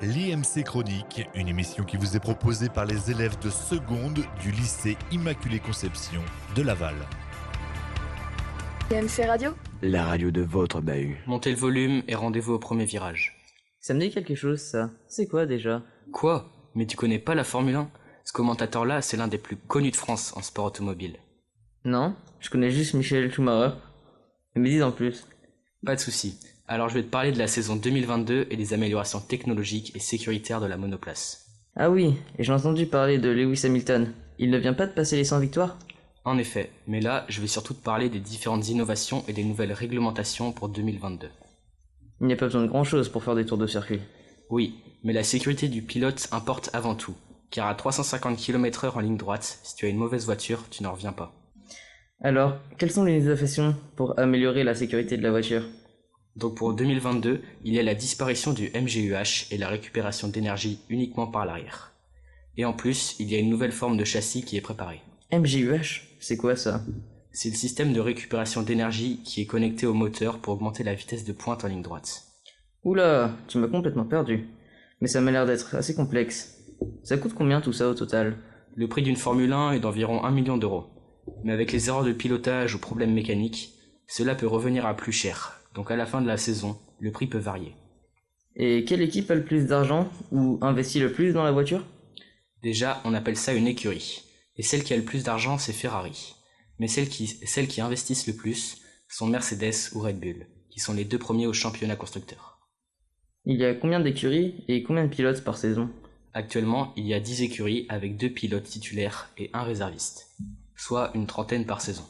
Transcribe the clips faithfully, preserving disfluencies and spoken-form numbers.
l'I M C Chronique, une émission qui vous est proposée par les élèves de seconde du lycée Immaculée Conception de Laval. I M C Radio ? La radio de votre bahut. Montez le volume et rendez-vous au premier virage. Ça me dit quelque chose, ça. C'est quoi, déjà ? Quoi ? Mais tu connais pas la Formule un ? Ce commentateur-là, c'est l'un des plus connus de France en sport automobile. Non, je connais juste Michael Schumacher. Mais dis en plus. Pas de souci. Alors je vais te parler de la saison deux mille vingt-deux et des améliorations technologiques et sécuritaires de la monoplace. Ah oui, et j'ai entendu parler de Lewis Hamilton. Il ne vient pas de passer les cent victoires ? En effet, mais là, je vais surtout te parler des différentes innovations et des nouvelles réglementations pour deux mille vingt-deux. Il n'y a pas besoin de grand-chose pour faire des tours de circuit. Oui, mais la sécurité du pilote importe avant tout, car à trois cent cinquante kilomètres heure en ligne droite, si tu as une mauvaise voiture, tu n'en reviens pas. Alors, quelles sont les innovations pour améliorer la sécurité de la voiture ? Donc pour deux mille vingt-deux, il y a la disparition du M G U H et la récupération d'énergie uniquement par l'arrière. Et en plus, il y a une nouvelle forme de châssis qui est préparée. M G U H ? C'est quoi ça ? C'est le système de récupération d'énergie qui est connecté au moteur pour augmenter la vitesse de pointe en ligne droite. Oula, tu m'as complètement perdu. Mais ça m'a l'air d'être assez complexe. Ça coûte combien tout ça au total ? Le prix d'une Formule un est d'environ un million d'euros. Mais avec les erreurs de pilotage ou problèmes mécaniques, cela peut revenir à plus cher. Donc à la fin de la saison, le prix peut varier. Et quelle équipe a le plus d'argent ou investit le plus dans la voiture ? Déjà, on appelle ça une écurie. Et celle qui a le plus d'argent, c'est Ferrari. Mais celles qui, celles qui investissent le plus sont Mercedes ou Red Bull, qui sont les deux premiers au championnat constructeur. Il y a combien d'écuries et combien de pilotes par saison ? Actuellement, il y a dix écuries avec deux pilotes titulaires et un réserviste, soit une trentaine par saison.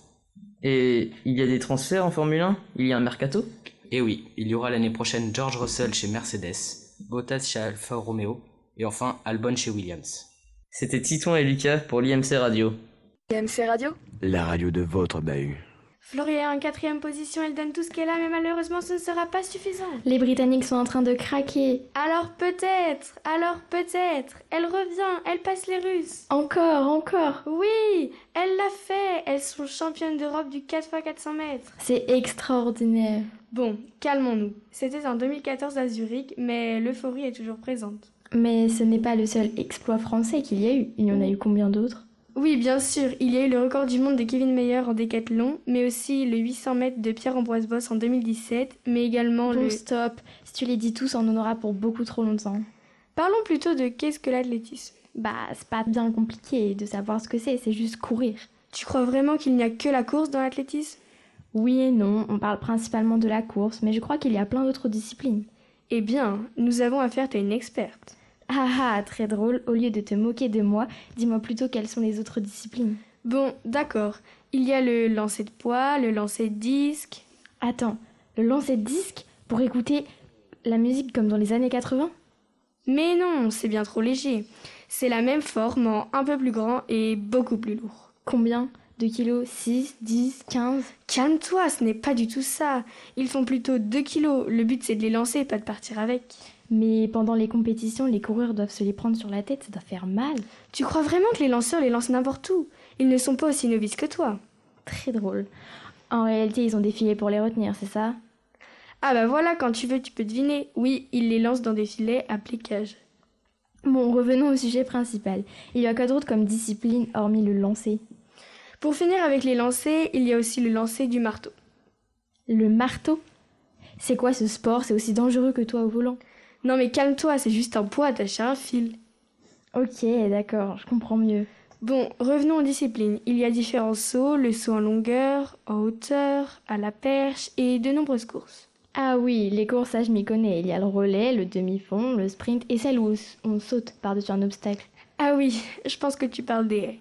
Et il y a des transferts en Formule un ? Il y a un mercato ? Et oui, il y aura l'année prochaine George Russell chez Mercedes, Bottas chez Alfa Romeo et enfin Albon chez Williams. C'était Titouan et Lucas pour l'I M C Radio. I M C Radio ? La radio de votre bahut. Florian en quatrième position, elle donne tout ce qu'elle a, mais malheureusement ce ne sera pas suffisant. Les Britanniques sont en train de craquer. Alors peut-être, alors peut-être, elle revient, elle passe les Russes. Encore, encore. Oui, elle l'a fait, elles sont championnes d'Europe du quatre fois quatre cents mètres. C'est extraordinaire. Bon, calmons-nous. C'était en deux mille quatorze à Zurich, mais l'euphorie est toujours présente. Mais ce n'est pas le seul exploit français qu'il y a eu. Il y en a eu combien d'autres ? Oui, bien sûr, il y a eu le record du monde de Kevin Mayer en décathlon, mais aussi le huit cents mètres de Pierre-Ambroise Boss en deux mille dix-sept, mais également bon, le... stop, si tu les dis tous, on en aura pour beaucoup trop longtemps. Parlons plutôt de qu'est-ce que l'athlétisme. Bah, c'est pas bien compliqué de savoir ce que c'est, c'est juste courir. Tu crois vraiment qu'il n'y a que la course dans l'athlétisme ? Oui et non, on parle principalement de la course, mais je crois qu'il y a plein d'autres disciplines. Eh bien, nous avons affaire à une experte. Ah ah, très drôle, au lieu de te moquer de moi, dis-moi plutôt quelles sont les autres disciplines. Bon, d'accord. Il y a le lancer de poids, le lancer de disque... Attends, le lancer de disque pour écouter la musique comme dans les années quatre-vingts ? Mais non, c'est bien trop léger. C'est la même forme en un peu plus grand et beaucoup plus lourd. Combien ? deux kilos, six, dix, quinze ? Calme-toi, ce n'est pas du tout ça. Ils font plutôt deux kilos. Le but c'est de les lancer, pas de partir avec. Mais pendant les compétitions, les coureurs doivent se les prendre sur la tête, ça doit faire mal. Tu crois vraiment que les lanceurs les lancent n'importe où ? Ils ne sont pas aussi novices que toi. Très drôle. En réalité, ils ont des filets pour les retenir, c'est ça ? Ah bah voilà, quand tu veux, tu peux deviner. Oui, ils les lancent dans des filets à pliquage. Bon, revenons au sujet principal. Il y a quoi d'autre comme discipline hormis le lancer ? Pour finir avec les lancers, il y a aussi le lancer du marteau. Le marteau ? C'est quoi ce sport ? C'est aussi dangereux que toi au volant ? Non mais calme-toi, c'est juste un poids attaché à un fil. Ok, d'accord, je comprends mieux. Bon, revenons aux disciplines. Il y a différents sauts, le saut en longueur, en hauteur, à la perche et de nombreuses courses. Ah oui, les courses, ça je m'y connais. Il y a le relais, le demi-fond, le sprint et celle où on saute par-dessus un obstacle. Ah oui, je pense que tu parles des haies.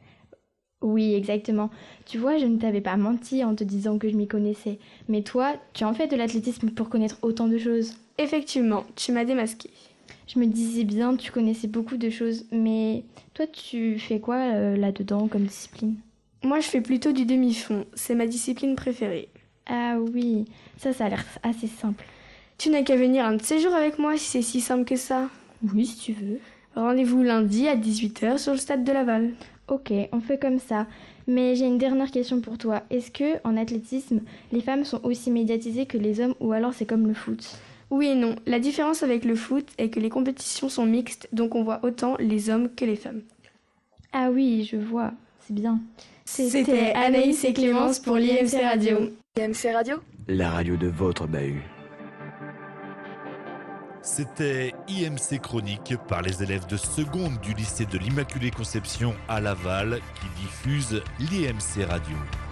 Oui, exactement. Tu vois, je ne t'avais pas menti en te disant que je m'y connaissais. Mais toi, tu en fais de l'athlétisme pour connaître autant de choses. Effectivement, tu m'as démasqué. Je me disais bien, tu connaissais beaucoup de choses. Mais toi, tu fais quoi euh, là-dedans comme discipline ? Moi, je fais plutôt du demi-fond. C'est ma discipline préférée. Ah oui, ça, ça a l'air assez simple. Tu n'as qu'à venir un de ces jours avec moi si c'est si simple que ça. Oui, si tu veux. Rendez-vous lundi à dix-huit heures sur le stade de Laval. Ok, on fait comme ça. Mais j'ai une dernière question pour toi. Est-ce que, en athlétisme, les femmes sont aussi médiatisées que les hommes ou alors c'est comme le foot ? Oui et non. La différence avec le foot est que les compétitions sont mixtes, donc on voit autant les hommes que les femmes. Ah oui, je vois. C'est bien. C'était Anaïs et Clémence pour l'I M C Radio. I M C Radio? La radio de votre bahut. C'était I M C Chronique par les élèves de seconde du lycée de l'Immaculée Conception à Laval qui diffuse l'I M C Radio.